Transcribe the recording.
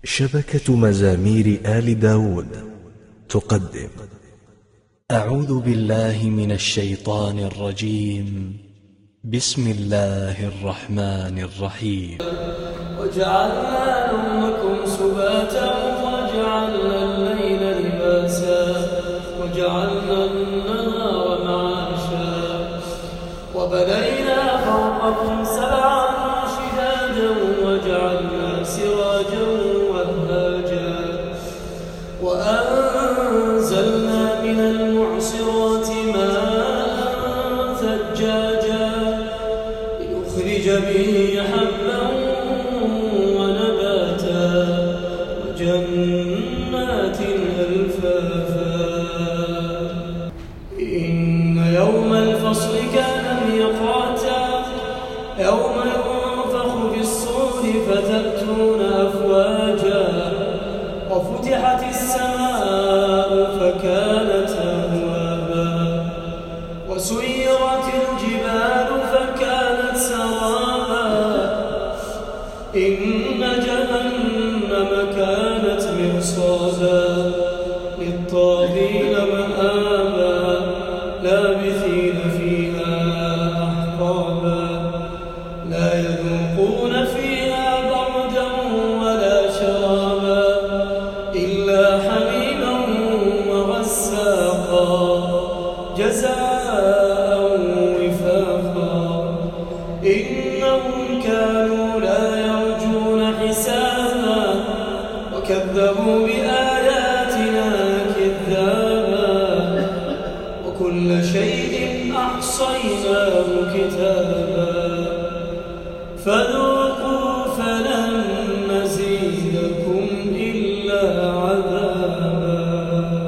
شبكة مزامير آل داود تقدم. أعوذ بالله من الشيطان الرجيم. بسم الله الرحمن الرحيم. وجعلنا نومكم سباتا وجعلنا الليل لباسا وجعلنا النهار معاشا وبنينا فوقكم سبعا شدادا وجعلنا سراجا وهاجا وأنزلنا من المعصرات ماء ثجاجا لنخرج به حبا ونباتا وجنات ألفافا إن يوم الفصل كان ميقاتا يوم ينفخ في الصور فتأتون أفواجا وفتحت السماء فكانت أبوابا وسيرت الجبال فكانت سرابا إن جهنم كانت مرصادا للطاغين مآبا لابثين فيها أحقابا لا يذوقون فيها بردا ولا شرابا إلا حميما وغساقا جزاء وفاقا إنهم كانوا لا يرجون حسابا وكذبوا بآياتنا كذابا وكل شيء أحصيناه كتابا